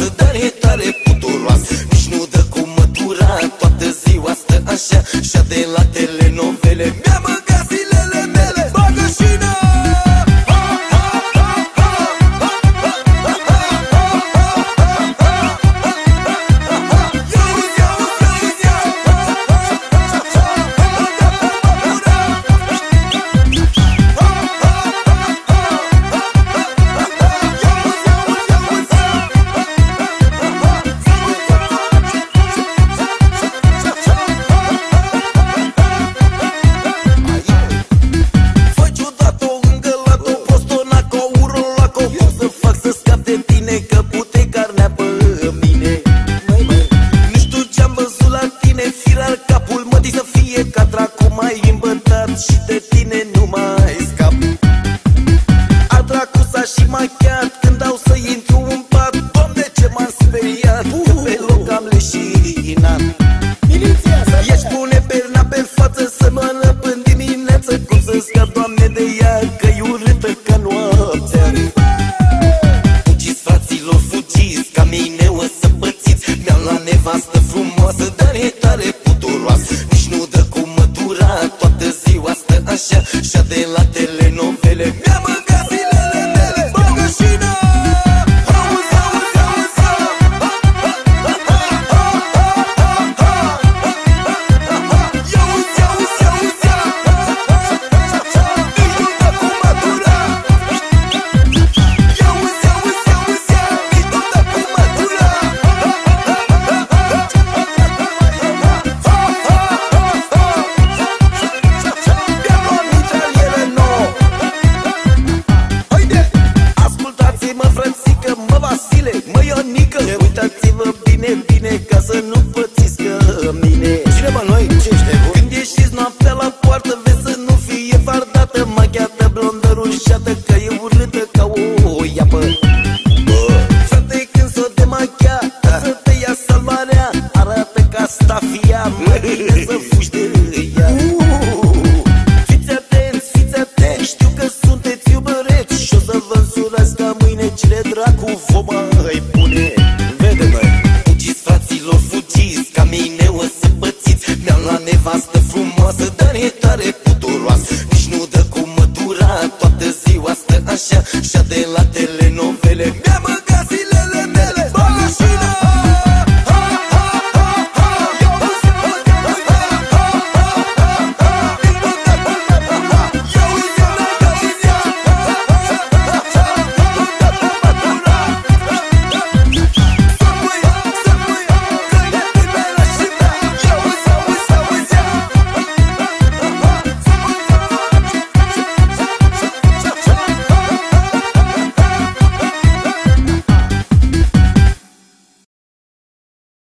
frumoasă, dar e tare puturoasă. Nici nu dă cu mătura, toată ziua stă așa, și-a de la telenovele. Mi-a mâncat zilele mele, bagă șină! Și de tine nu mai scap. A dracu s-a și machiat când au să intru în pat. Doamne, ce m-am speriat, că pe loc am leșinat. Ești pune perna pe față să mănă până dimineață. Cum să scap, Doamne, de ea, că-i urâtă ca noaptea. Fugiți, fraților, fugiți, ca mine o să pățiți. Mi-am luat nevastă frumoasă, dar e tare puturoasă. Nici nu dă cu mătura, toată ziua stă așa, și-a de la telenovele. Mi-a mâncat zilele mele, bagă șină! Mă, Ionică, uitați-vă bine, bine, ca să nu pățiți că mine. Cine, bă, noi? Ce ești? Când ieșiți noaptea la poartă, vezi să nu fie fardată, maghiată, blondă, rușată, că e urâtă ca o iapă. Frate, când s-o demachia, să te ia salvarea, arată ca stafia, mai bine să fugi de ea. Fiți atenți, fiți atenți, știu că sunteți iubăreți și o să vă însurați ca mâine, cine dracu vă mai pune. Vede, măi. Fugiți, fraților, fugiți, ca mine o să pățiți. Mi-am luat nevastă frumoasă, dar e tare puturoasă. Nici nu dă cu mătura, toată ziua stă așa, și-a de la telenovele. Mi-a